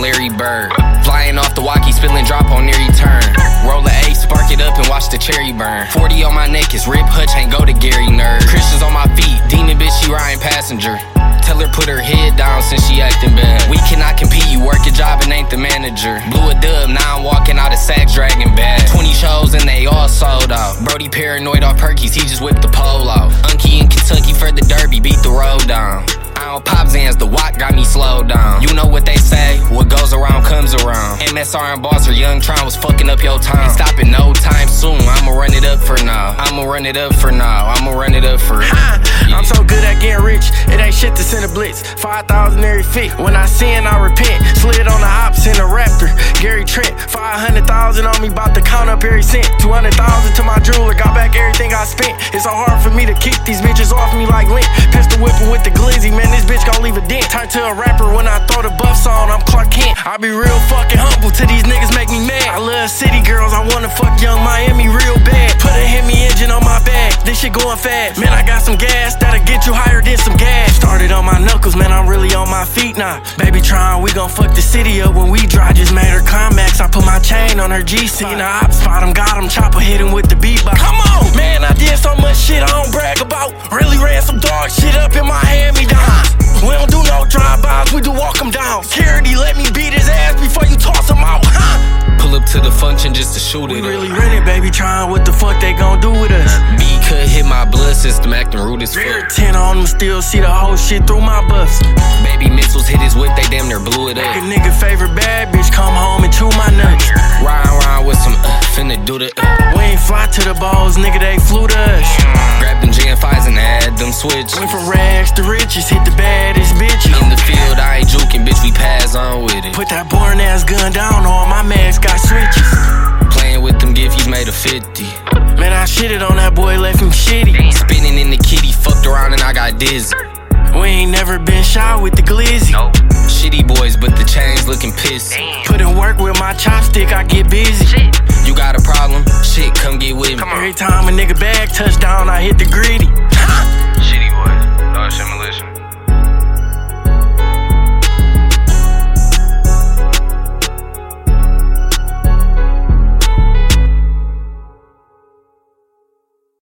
Larry Bird. Flying off the walkie, spilling drop on every turn. Roll a A, spark it up and watch the cherry burn. 40 on my neck is Rip Hutch, ain't go to Gary Nerd. Christians on my feet, demon bitch, she riding passenger. Tell her put her head down since she acting bad. We cannot compete, you work your job and ain't the manager. Blew a dub, now I'm walking out of Saks dragging bag. 20 shows and they all sold out. Brody paranoid off Perkies, he just whipped the pole out. Unky in Kentucky for the derby, beat the road down. I don't pop Zans, the walk got me slowed down. You know what they say, what goes around comes around. MSR and Boss or Young Tron was fucking up your time. Ain't stopping no time soon, I'ma run it up for now. I'ma run it up for now, I'ma run it up for yeah. I'm so good at getting rich, it ain't shit to send a blitz. 5,000 every fit, when I sin I repent. Slid on the ops in a Raptor, Gary Trent. 500,000 on me, bout to count up every cent. 200,000 to my jeweler, got back everything I spent. It's so hard for me to kick these bitches off me like lint. Pistol whipping with the glizzy, man, this bitch gon' leave a dent. Turn to a rapper when I throw the buffs on, I'm Clark Kent. I be real fucking humble till these niggas make me mad. I love city girls, I wanna fuck Young Miami real bad. Put a Hemi engine on my bag, this shit going fast. Man, I got some gas that'll get you higher than some gas. Started on my knuckles, man, I'm really on my feet now. Baby trying, we gon' fuck the city up when we drive. Just made her climax, I put my chain on her GC. In the op spot him, got him, chopper hit him with the beatbox. Come on, man, I did so much shit I don't brag about. Really ran some dog shit up in my hand-me-downs. We don't do no drive-bys, we do walk him down. Security let me beat his ass before you toss him out, Pull up to the function just to shoot it. We really rented, baby, trying what the fuck they gon' do with us. B could hit my blood system, acting rude as fuck. 10 on them, still see the whole shit through my buffs. Baby missiles hit his whip, they damn near blew it up. A nigga favorite bad bitch come home and chew my nuts. Ride with some finna do the We ain't fly to the balls, nigga, they flew to us. Grab them Gen5s and add them switch. Went from rags to riches, hit the baddest bitch. In the field, I ain't juking, bitch, we pass on with it. Put that boring ass gun down, all my mags got switches. Playing with them giffies made a 50. Man, I shitted on that boy, left him shitty. Spinning in the kitty, fucked around and I got dizzy. We ain't never been shy with the glizzy. Nope. Shitty boys, but the chains looking pissed. Put in work with my chopstick, I get busy. You got a problem? Shit, come get with me. Every time a nigga bag touchdown, I hit the gritty. Shit